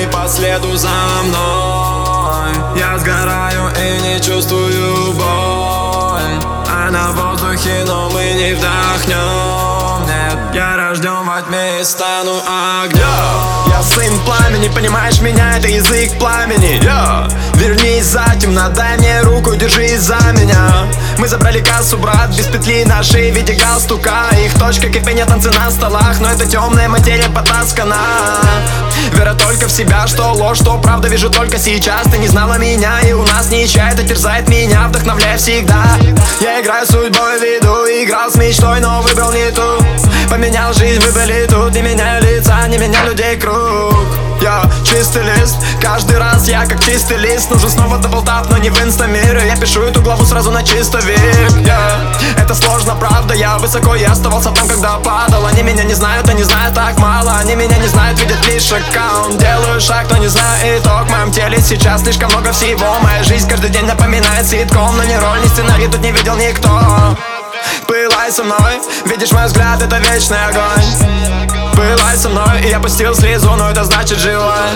по следу за мной. Я сгораю и не чувствую боль, а на воздухе, но мы не вдохнем. Нет, я рожден во тьме и стану огнем. Я сын пламени, понимаешь меня, это язык пламени. Вернись затем, дай мне руку, держись за меня. Мы забрали кассу, брат, без петли на шее в виде галстука. Их точка кипения, танцы на столах, но это темная материя потаскана. Вера только в себя, что ложь, что правда, вижу только сейчас. Ты не знала меня, и у нас ничья, это терзает меня, вдохновляя всегда. Я играю судьбой, веду, играл с мечтой, но выбрал не ту. Поменял жизнь, выбрали тут, не меняю лица, не меняю людей круг. Я чистый лист, каждый раз я как чистый лист. Нужен снова даблтап, но не в инстамире. Я пишу эту главу сразу на чистовик. Это сложно, правда, я высоко, я оставался там, когда падал. Они меня не знают, они знают так мало. Они меня не знают, видят лишь аккаунт. Делаю шаг, но не знаю итог. В моем теле сейчас слишком много всего. Моя жизнь каждый день напоминает ситком, но ни роль, ни сценарий тут не видел никто. Пылай со мной, видишь мой взгляд, это вечный огонь. Пылай со мной, и я пустил слезу, но это значит живой.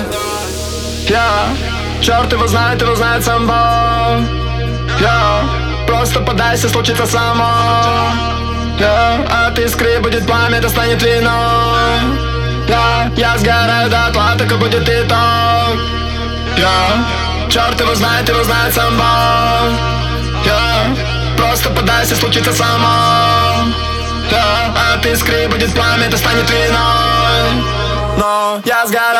Черт его знает сам Бог. Просто подайся, случится само. От искры будет пламя, это станет виной. Я сгораю дотла, такой будет итог. Черт его знает сам Бог. Просто подайся, случится само. От искры будет пламя, это станет виной. Но я сгораю.